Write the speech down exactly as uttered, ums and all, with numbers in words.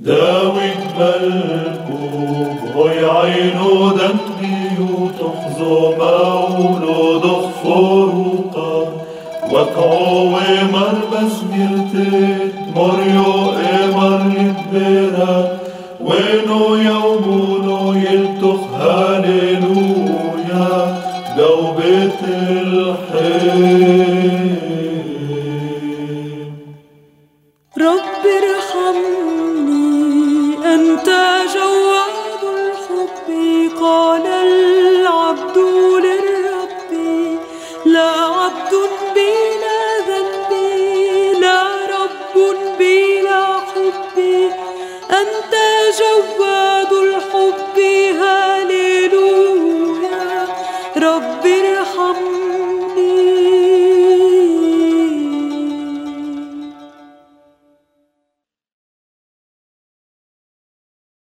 داود ملكوب هوي عينو دمي وتحظو مولود خفروقا وكعو مربس ميرتت مريو امر يتبرا وينو يومونو يلتخ هاليلويا جوبة الحين. رب ارحمني أنت جواد الحب، قال العبد للرب لا عبد بلا ذنب لا رب بلا حب، أنت جواد الحب هالي